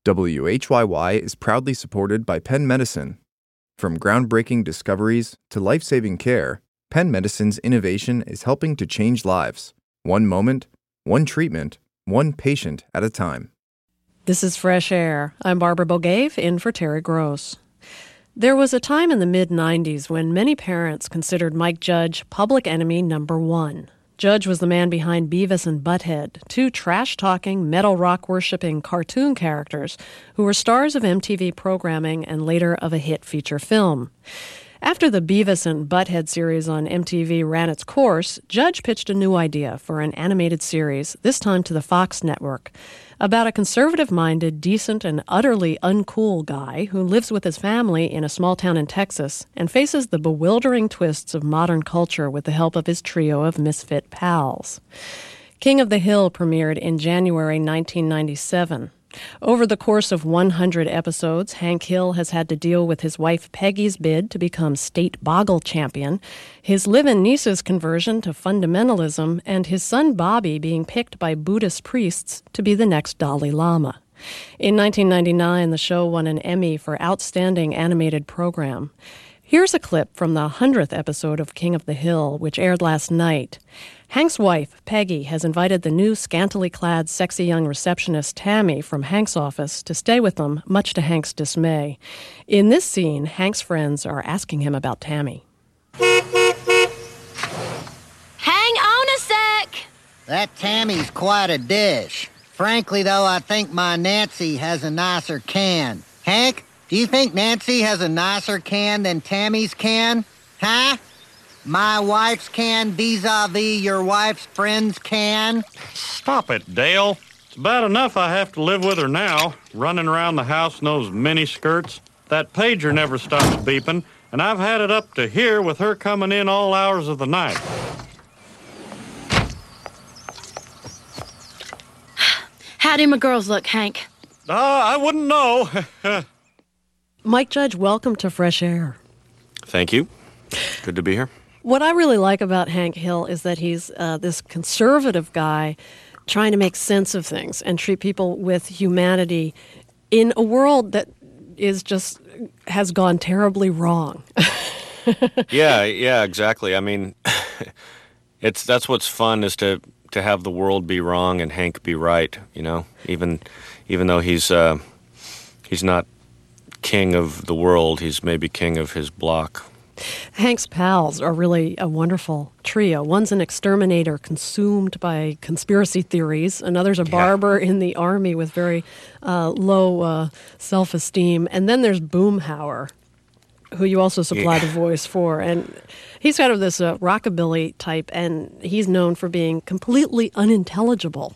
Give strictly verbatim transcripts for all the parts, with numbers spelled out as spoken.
W H Y Y is proudly supported by Penn Medicine. From groundbreaking discoveries to life-saving care, Penn Medicine's innovation is helping to change lives, one moment, one treatment, one patient at a time. This is Fresh Air. I'm Barbara Bogave, in for Terry Gross. There was a time in the mid nineties when many parents considered Mike Judge public enemy number one. Judge was the man behind Beavis and Butthead, two trash-talking, metal rock-worshipping cartoon characters who were stars of M T V programming and later of a hit feature film. After the Beavis and Butthead series on M T V ran its course, Judge pitched a new idea for an animated series, this time to the Fox network, about a conservative-minded, decent, and utterly uncool guy who lives with his family in a small town in Texas and faces the bewildering twists of modern culture with the help of his trio of misfit pals. King of the Hill premiered in January nineteen ninety-seven. Over the course of one hundred episodes, Hank Hill has had to deal with his wife Peggy's bid to become state boggle champion, his live-in niece's conversion to fundamentalism, and his son Bobby being picked by Buddhist priests to be the next Dalai Lama. In nineteen ninety-nine, the show won an Emmy for Outstanding Animated Program. Here's a clip from the hundredth episode of King of the Hill, which aired last night. Hank's wife, Peggy, has invited the new scantily clad, sexy young receptionist, Tammy, from Hank's office to stay with them, much to Hank's dismay. In this scene, Hank's friends are asking him about Tammy. Hang on a sec! That Tammy's quite a dish. Frankly, though, I think my Nancy has a nicer can. Hank, do you think Nancy has a nicer can than Tammy's can? Huh? My wife's can vis-a-vis your wife's friend's can? Stop it, Dale. It's bad enough I have to live with her now, running around the house in those mini skirts. That pager never stops beeping, and I've had it up to here with her coming in all hours of the night. How do my girls look, Hank? Uh, I wouldn't know. Mike Judge, welcome to Fresh Air. Thank you. Good to be here. What I really like about Hank Hill is that he's uh, this conservative guy trying to make sense of things and treat people with humanity in a world that is just has gone terribly wrong. yeah, yeah, exactly. I mean, it's that's what's fun is to to have the world be wrong and Hank be right. You know, even even though he's uh, he's not king of the world, he's maybe king of his block. Hank's pals are really a wonderful trio. One's an exterminator consumed by conspiracy theories. Another's a yeah. barber in the army with very uh, low uh, self-esteem. And then there's Boomhauer, who you also supplied yeah. a voice for. And he's kind of this uh, rockabilly type, and he's known for being completely unintelligible.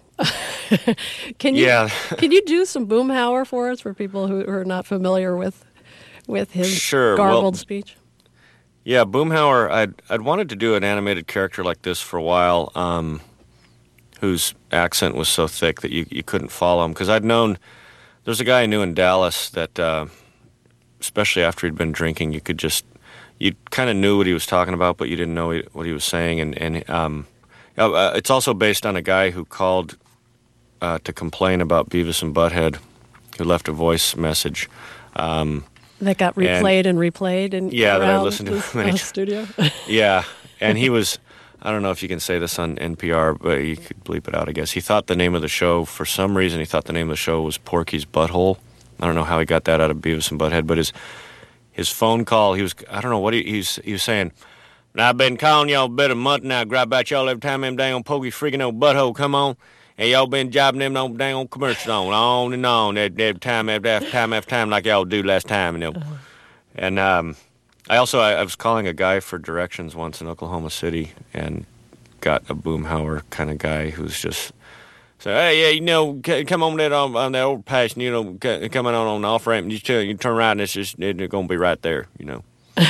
can you yeah. can you do some Boomhauer for us, for people who are not familiar with with his sure. garbled well, speech? Yeah, Boomhauer, I'd, I'd wanted to do an animated character like this for a while, um, whose accent was so thick that you, you couldn't follow him. Because I'd known, there's a guy I knew in Dallas that, uh, especially after he'd been drinking, you could just, you kind of knew what he was talking about, but you didn't know what he was saying. And, and um, uh, it's also based on a guy who called uh, to complain about Beavis and Butthead, who left a voice message. Um That got replayed and, and replayed and yeah, around that I listened to the many uh, studio. yeah, and he was, I don't know if you can say this on N P R, but you could bleep it out, I guess. He thought the name of the show, for some reason, he thought the name of the show was Porky's Butthole. I don't know how he got that out of Beavis and Butthead, but his his phone call, he was, I don't know what he, he, was, he was saying. I've been calling y'all a bit of a month now, grab about y'all every time them dang on Porky's freaking old butthole come on. And y'all been jobbing them old dang on commercials on, on and on, every time after time after time, like y'all do last time, you know. Uh-huh. And um, I also, I, I was calling a guy for directions once in Oklahoma City and got a Boomhauer kind of guy who's just, so, hey, yeah, you know, c- come on that, on, on that overpass, and, you know, c- coming on on the off-ramp, and you, tell, you turn right, and it's just, it's going to be right there, you know.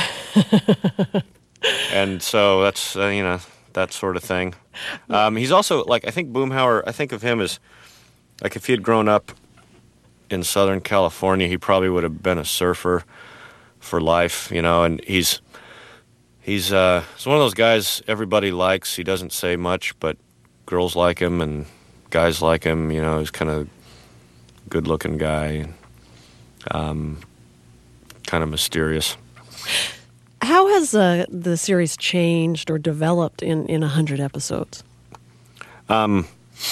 And so that's, uh, you know, that sort of thing. Um, he's also, like, I think Boomhauer, I think of him as, like, if he had grown up in Southern California, he probably would have been a surfer for life, you know, and he's he's uh he's one of those guys everybody likes. He doesn't say much, but girls like him and guys like him, you know. He's kind of good-looking guy, um, kind of mysterious. How has uh, the series changed or developed in, in one hundred episodes? Um,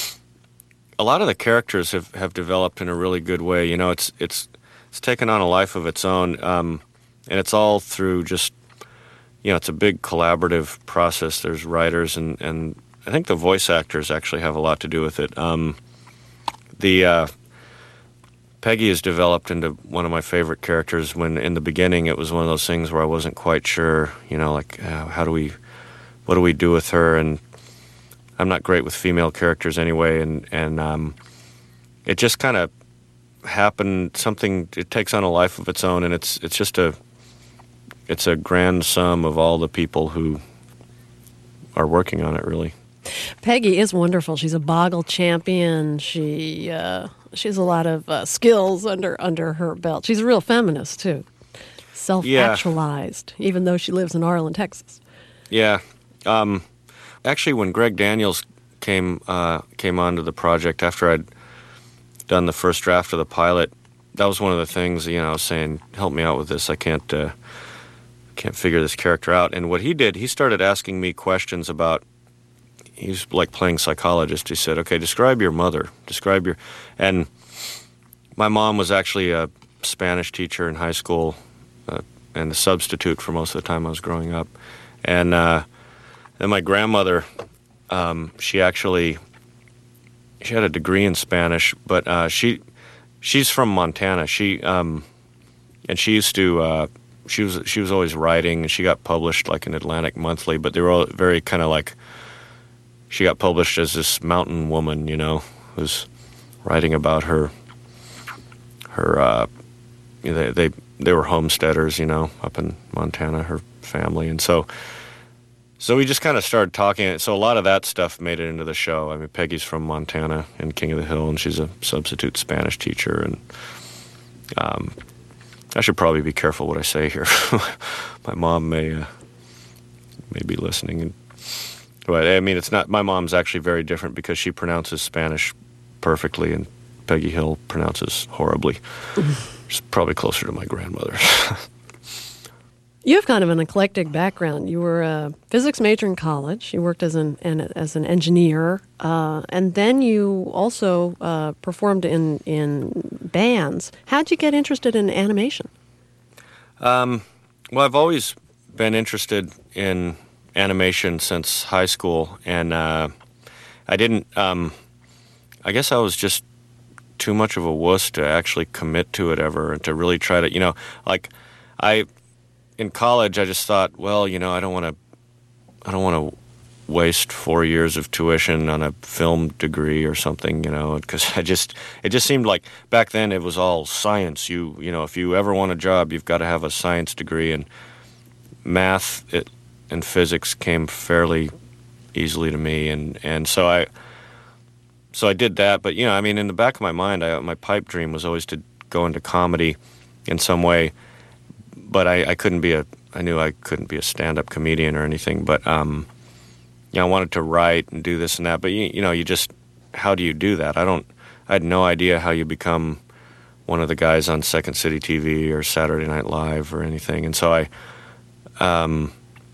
a lot of the characters have, have developed in a really good way. You know, it's it's it's taken on a life of its own, um, and it's all through just, you know, it's a big collaborative process. There's writers, and, and I think the voice actors actually have a lot to do with it. Um, the uh, Peggy has developed into one of my favorite characters. When in the beginning it was one of those things where I wasn't quite sure, you know, like uh, how do we, what do we do with her? And I'm not great with female characters anyway, and and um, it just kind of happened. Something, it takes on a life of its own, and it's it's just a it's a grand sum of all the people who are working on it, really. Peggy is wonderful. She's a boggle champion. She uh, she has a lot of uh, skills under under her belt. She's a real feminist too, self-actualized, yeah. Even though she lives in Arlen, Texas. Yeah. Um, actually, when Greg Daniels came uh, came onto the project after I'd done the first draft of the pilot, that was one of the things, you know, I was saying, help me out with this. I can't uh, can't figure this character out. And what he did, he started asking me questions about. He was like playing psychologist. He said, okay, describe your mother. Describe your... And my mom was actually a Spanish teacher in high school uh, and a substitute for most of the time I was growing up. And uh, then my grandmother, um, she actually... She had a degree in Spanish, but uh, she she's from Montana. She um, and she used to... Uh, she was she was always writing, and she got published like in Atlantic Monthly, but they were all very kind of like... She got published as this mountain woman, you know, who's writing about her, her, uh, you know, they, they, they were homesteaders, you know, up in Montana, her family. And so, so we just kind of started talking. So a lot of that stuff made it into the show. I mean, Peggy's from Montana and King of the Hill, and she's a substitute Spanish teacher. And, um, I should probably be careful what I say here. My mom may, uh, may be listening, and, but, I mean, it's not. My mom's actually very different because she pronounces Spanish perfectly, and Peggy Hill pronounces horribly. She's probably closer to my grandmother. You have kind of an eclectic background. You were a physics major in college. You worked as an, an as an engineer, uh, and then you also uh, performed in in bands. How'd you get interested in animation? Um, well, I've always been interested in animation since high school, and uh, I didn't, um, I guess I was just too much of a wuss to actually commit to it ever, and to really try to, you know, like, I, in college, I just thought, well, you know, I don't want to, I don't want to waste four years of tuition on a film degree or something, you know, because I just, it just seemed like, back then it was all science. You, you know, if you ever want a job, you've got to have a science degree, and math, it, and physics came fairly easily to me, and, and so I so I did that. But, you know, I mean, in the back of my mind, I, my pipe dream was always to go into comedy in some way, but I, I couldn't be a, I knew I couldn't be a stand-up comedian or anything, but, um, you know, I wanted to write and do this and that, but, you, you know, you just, how do you do that? I don't, I had no idea how you become one of the guys on Second City T V or Saturday Night Live or anything, and so I, um...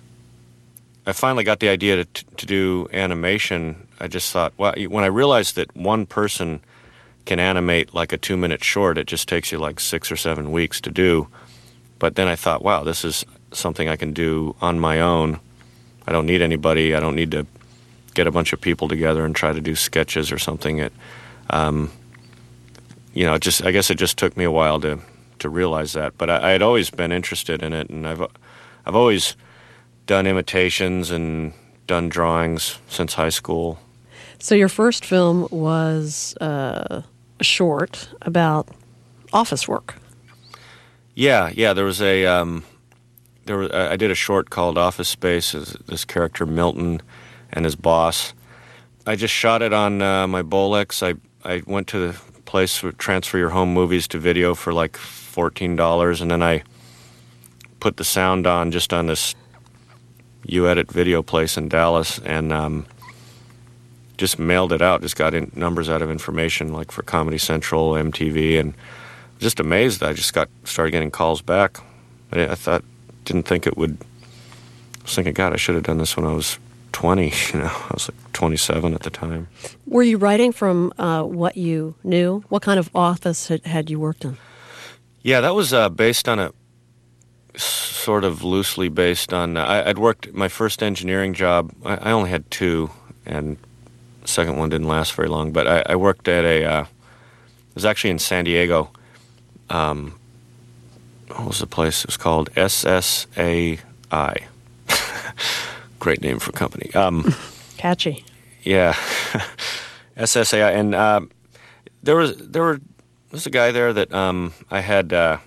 I finally got the idea to, to do animation. I just thought, well, when I realized that one person can animate like a two-minute short, it just takes you like six or seven weeks to do. But then I thought, wow, this is something I can do on my own. I don't need anybody. I don't need to get a bunch of people together and try to do sketches or something. It, um, you know, just I guess it just took me a while to to realize that. But I, I had always been interested in it, and I've I've always done imitations and done drawings since high school. So your first film was uh, a short about office work. Yeah, yeah. There was a um, there was, I did a short called Office Space. This character Milton and his boss. I just shot it on uh, my Bolex. I I went to the place where Transfer Your Home Movies to Video for like fourteen dollars, and then I put the sound on just on this U-Edit video place in Dallas, and um, just mailed it out, just got in numbers out of information, like for Comedy Central, M T V, and just amazed. I just got started getting calls back. I, I thought, didn't think it would. I was thinking, God, I should have done this when I was twenty. You know, I was like twenty-seven at the time. Were you writing from uh, what you knew? What kind of office had, had you worked in? Yeah, that was uh, based on a sort of loosely based on. Uh, I, I'd worked my first engineering job. I, I only had two, and the second one didn't last very long. But I, I worked at a. Uh, it was actually in San Diego. Um, what was the place? It was called S S A I. Great name for a company. Um, Catchy. Yeah, S S A I, and uh, there was there were there was a guy there that um, I had. Uh,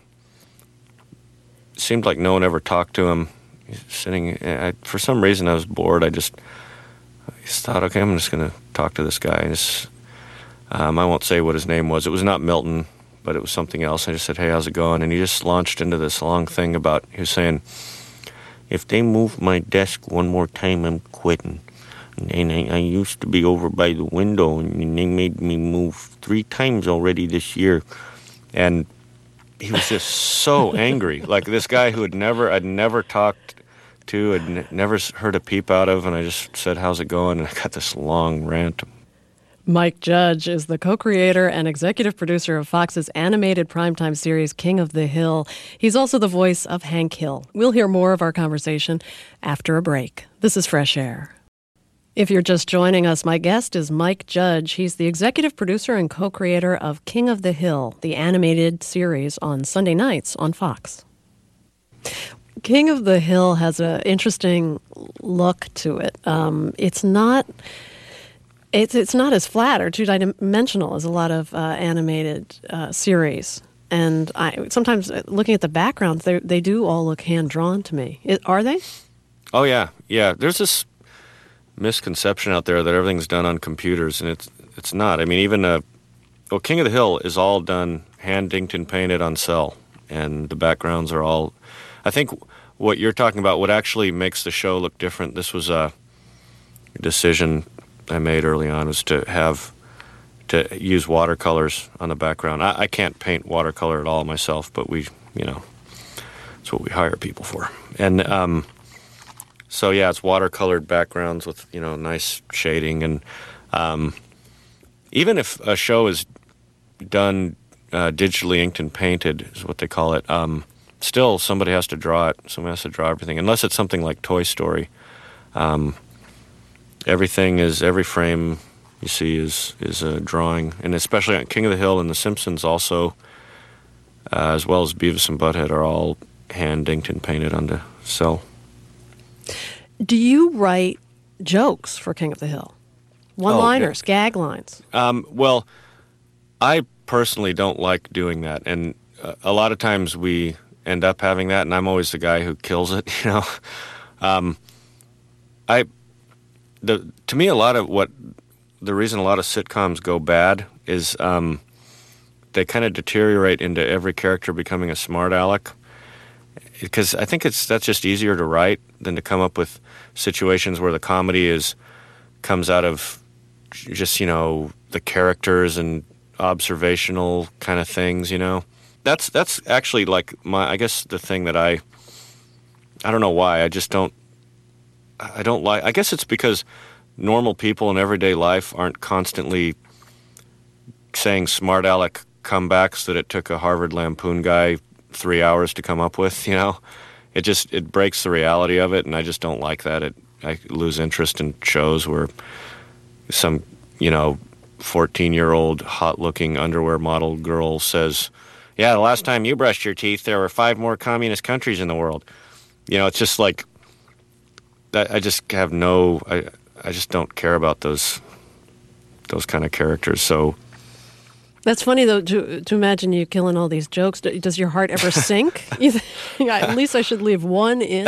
seemed like no one ever talked to him. He's sitting. I, for some reason, I was bored. I just, I just thought, okay, I'm just going to talk to this guy. Just, um, I won't say what his name was. It was not Milton, but it was something else. I just said, hey, how's it going? And he just launched into this long thing about. He was saying, if they move my desk one more time, I'm quitting. And I, I used to be over by the window, and they made me move three times already this year. And he was just so angry. Like this guy who had never, I'd never talked to, had n- never heard a peep out of, and I just said, how's it going? And I got this long rant. Mike Judge is the co-creator and executive producer of Fox's animated primetime series King of the Hill. He's also the voice of Hank Hill. We'll hear more of our conversation after a break. This is Fresh Air. If you're just joining us, my guest is Mike Judge. He's the executive producer and co-creator of King of the Hill, the animated series on Sunday nights on Fox. King of the Hill has an interesting look to it. Um, it's not it's it's not as flat or two-dimensional as a lot of uh, animated uh, series. And I sometimes looking at the backgrounds, they they do all look hand-drawn to me. It, are they? Oh yeah, yeah. There's this misconception out there that everything's done on computers, and it's it's not. I mean, even uh, well, King of the Hill is all done hand inked and painted on cell, and the backgrounds are all. I think what you're talking about, what actually makes the show look different. This was a decision I made early on, was to have to use watercolors on the background. I, I can't paint watercolor at all myself, but we, you know, that's what we hire people for, and. um So yeah, it's watercolored backgrounds with, you know, nice shading, and um, even if a show is done uh, digitally inked and painted, is what they call it. Um, still, somebody has to draw it. Somebody has to draw everything, unless it's something like Toy Story. Um, everything is every frame you see is is a drawing, and especially on King of the Hill and The Simpsons, also, uh, as well as Beavis and Butthead, are all hand inked and painted onto cell. Do you write jokes for King of the Hill? One-liners, oh, yeah. gag lines? Um, well, I personally don't like doing that, and uh, a lot of times we end up having that, and I'm always the guy who kills it, you know. Um, I, the to me, a lot of what the reason a lot of sitcoms go bad is um, they kind of deteriorate into every character becoming a smart aleck. Because I think it's that's just easier to write than to come up with situations where the comedy is comes out of just, you know, the characters and observational kind of things, you know. That's that's actually like my I guess the thing that I I don't know why I just don't I don't like I guess it's because normal people in everyday life aren't constantly saying smart aleck comebacks that it took a Harvard Lampoon guy three hours to come up with, you know. It just, it breaks the reality of it, and I just don't like that. It, I lose interest in shows where some, you know, fourteen-year-old hot-looking underwear model girl says, yeah, the last time you brushed your teeth, there were five more communist countries in the world. You know, it's just like, I, I just have no, I, I just don't care about those, those kind of characters, so... That's funny, though, to to imagine you killing all these jokes. Does your heart ever sink? You think, at least I should leave one in?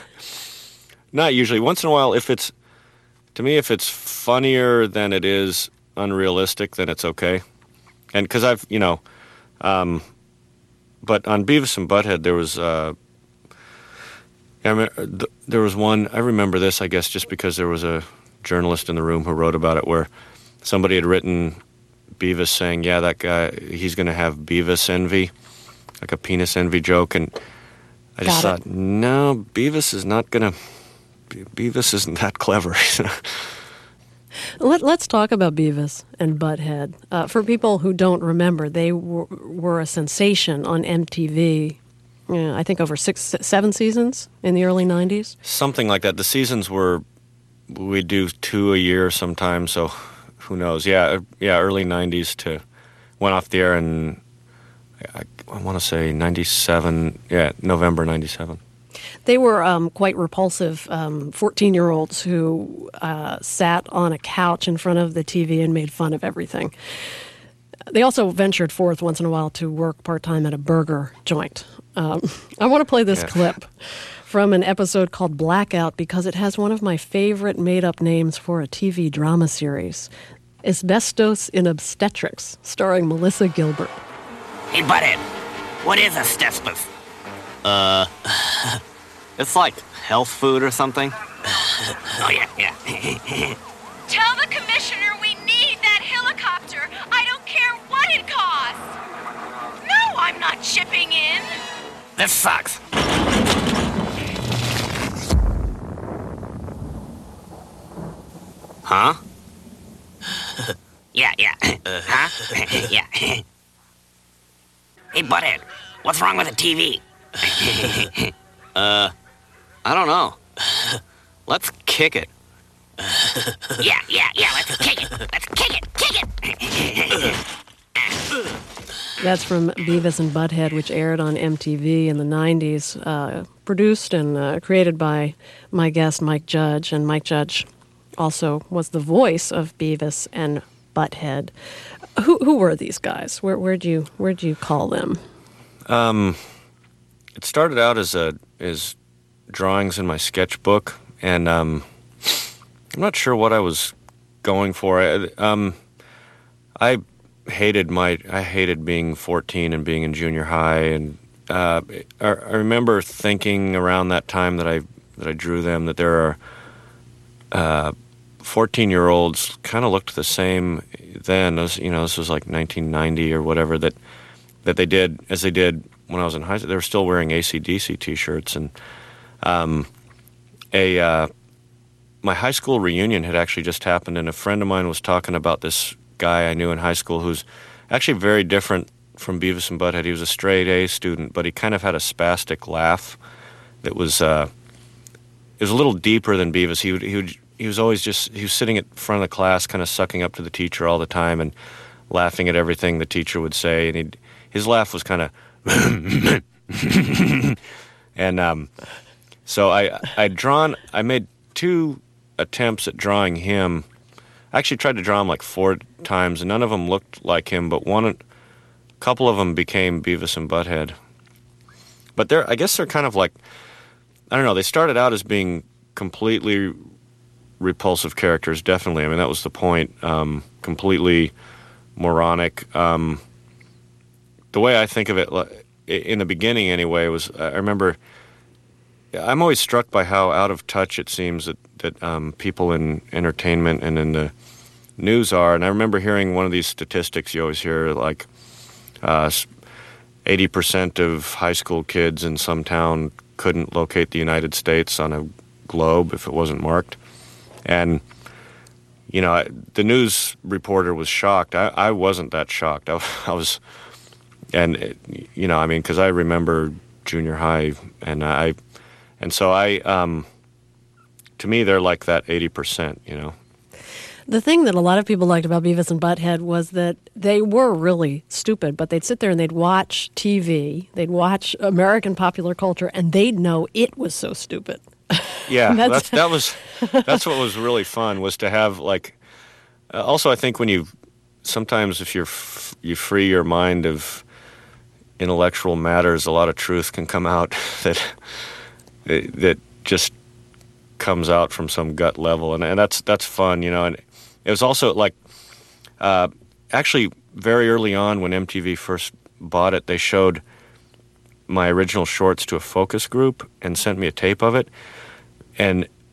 Not usually. Once in a while, if it's, to me, if it's funnier than it is unrealistic, then it's okay. And because I've, you know, um, but on Beavis and Butthead, there was, uh, I mean, there was one, I remember this, I guess, just because there was a journalist in the room who wrote about it, where somebody had written Beavis saying, yeah, that guy, he's going to have Beavis envy, like a penis envy joke. And I just Got it. thought, no, Beavis is not going to, Beavis isn't that clever. Let, let's talk about Beavis and Butthead. Uh, for people who don't remember, they were, were a sensation on M T V, yeah, I think over six, seven seasons in the early nineties. Something like that. The seasons were, we do two a year sometimes, so who knows? Yeah, yeah, early nineties to, went off the air in, I, I want to say ninety-seven, yeah, November ninety-seven. They were um, quite repulsive um, fourteen-year-olds who uh, sat on a couch in front of the T V and made fun of everything. They also ventured forth once in a while to work part-time at a burger joint. Um, I want to play this Yeah. clip from an episode called Blackout because it has one of my favorite made-up names for a T V drama series, Asbestos in Obstetrics, starring Melissa Gilbert. Hey, Butthead, what is asbestos? Uh, it's like health food or something. Oh, yeah, yeah. Tell the commissioner we need that helicopter. I don't care what it costs. No, I'm not chipping in. This sucks. Huh? Yeah, yeah. Uh, huh? Yeah. Hey, Butthead, what's wrong with the T V? uh, I don't know. Let's kick it. Yeah, yeah, yeah, let's kick it. Let's kick it, kick it. That's from Beavis and Butthead, which aired on M T V in the nineties, uh, produced and uh, created by my guest, Mike Judge. And Mike Judge also was the voice of Beavis and Butthead. Who who were these guys? Where where'd you where'd you call them? Um, it started out as a as drawings in my sketchbook, and um, I'm not sure what I was going for. I, um, I hated my I hated being fourteen and being in junior high, and uh, I, I remember thinking around that time that I that I drew them that there are uh, fourteen-year-olds kind of looked the same then. As, you know, this was like nineteen ninety or whatever, that that they did as they did when I was in high school. They were still wearing A C D C T-shirts, and um, a uh, my high school reunion had actually just happened, and a friend of mine was talking about this guy I knew in high school who's actually very different from Beavis and Butthead. He was a straight A student, but he kind of had a spastic laugh that was uh, it was a little deeper than Beavis. He would he would he was always just he was sitting at front of the class, kind of sucking up to the teacher all the time and laughing at everything the teacher would say, and he'd, his laugh was kind of and um, so I I'd drawn I made two attempts at drawing him. I actually tried to draw him like four times, and none of them looked like him, but one, a couple of them became Beavis and Butthead. But they're, I guess they're kind of like, I don't know, they started out as being completely repulsive characters, definitely. I mean, that was the point. Um, completely moronic. Um, the way I think of it, in the beginning anyway, was, I remember, I'm always struck by how out of touch it seems that, that um, people in entertainment and in the news are. And I remember hearing one of these statistics you always hear, like uh, eighty percent of high school kids in some town couldn't locate the United States on a globe if it wasn't marked. And, you know, I, the news reporter was shocked. I, I wasn't that shocked. I, I was, and, it, you know, I mean, because I remember junior high, and I, and so I, um, to me, they're like that eighty percent, you know. The thing that a lot of people liked about Beavis and Butthead was that they were really stupid, but they'd sit there and they'd watch T V, they'd watch American popular culture, and they'd know it was so stupid. Yeah, that's, that's, that was that's what was really fun, was to have, like, uh, also I think when you, sometimes if you're f- you free your mind of intellectual matters, a lot of truth can come out that that just comes out from some gut level, and, and that's that's fun, you know. And it was also like, uh, actually very early on when M T V first bought it, they showed my original shorts to a focus group and sent me a tape of it, and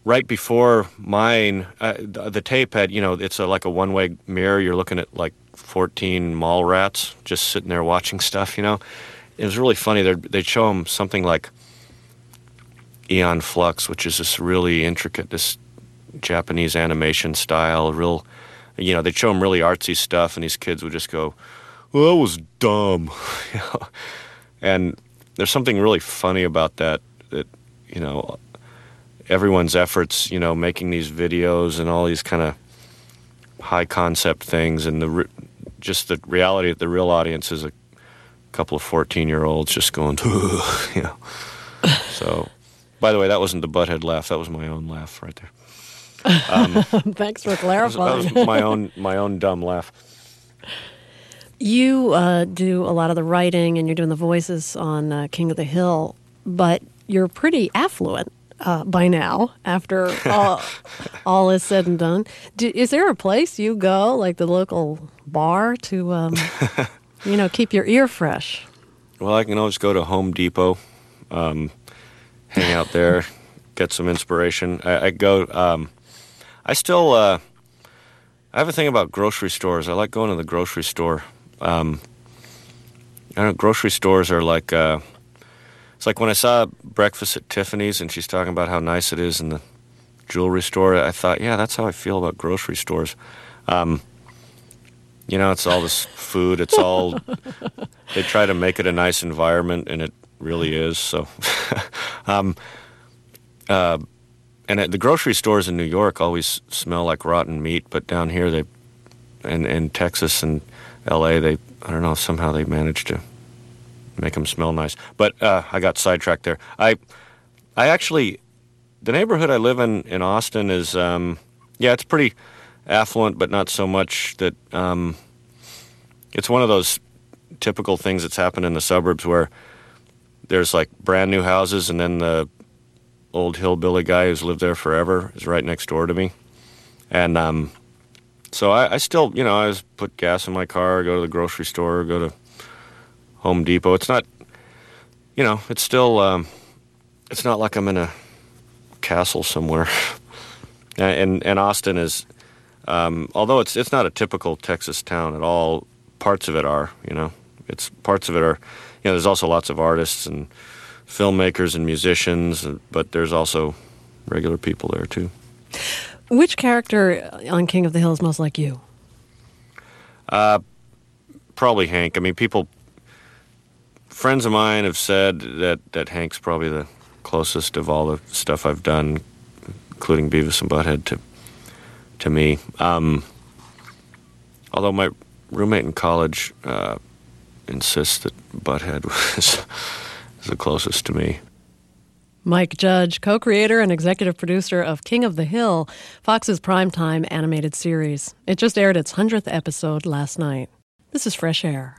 right before mine, uh, the, the tape had, you know, it's a, like a one-way mirror. You're looking at like fourteen mall rats just sitting there watching stuff, you know. It was really funny. They'd, they'd show them something like Aeon Flux, which is this really intricate, this Japanese animation style, real, you know, they'd show them really artsy stuff, and these kids would just go, well, that was dumb. You know? And there's something really funny about that, that, you know, everyone's efforts, you know, making these videos and all these kind of high concept things, and the re- just the reality that the real audience is a couple of fourteen-year-olds just going, you know. So, by the way, that wasn't the butthead laugh. That was my own laugh right there. Um, Thanks for clarifying. That was, that was my own my own dumb laugh. You uh, do a lot of the writing, and you're doing the voices on uh, King of the Hill, but you're pretty affluent uh, by now, after all, all is said and done. Do, is there a place you go, like the local bar, to, um, you know, keep your ear fresh? Well, I can always go to Home Depot, um, hang out there, get some inspiration. I, I go... Um, I still, uh, I have a thing about grocery stores. I like going to the grocery store. Um, I don't know, grocery stores are like, uh, it's like when I saw Breakfast at Tiffany's and she's talking about how nice it is in the jewelry store, I thought, yeah, that's how I feel about grocery stores. Um, you know, it's all this food. It's all, they try to make it a nice environment, and it really is. So, um, uh, And at the grocery stores in New York always smell like rotten meat, but down here they, in, in Texas and L A, they, I don't know, somehow they managed to make them smell nice. But uh, I got sidetracked there. I, I actually, the neighborhood I live in in Austin is, um, yeah, it's pretty affluent, but not so much that, um, it's one of those typical things that's happened in the suburbs where there's like brand new houses, and then the old hillbilly guy who's lived there forever is right next door to me. And um, so I, I still, you know, I just put gas in my car, go to the grocery store, go to Home Depot. It's not, you know, it's still, um, it's not like I'm in a castle somewhere. and and Austin is, um, although it's it's not a typical Texas town at all, parts of it are, you know. It's, parts of it are, you know, there's also lots of artists and filmmakers and musicians, but there's also regular people there too. Which character on King of the Hill is most like you? Uh, probably Hank. I mean, people, friends of mine have said that, that Hank's probably the closest of all the stuff I've done, including Beavis and Butthead, to to me. Um, although my roommate in college uh, insists that Butthead was the closest to me. Mike Judge, co-creator and executive producer of King of the Hill, Fox's primetime animated series. It just aired its hundredth episode last night. This is Fresh Air.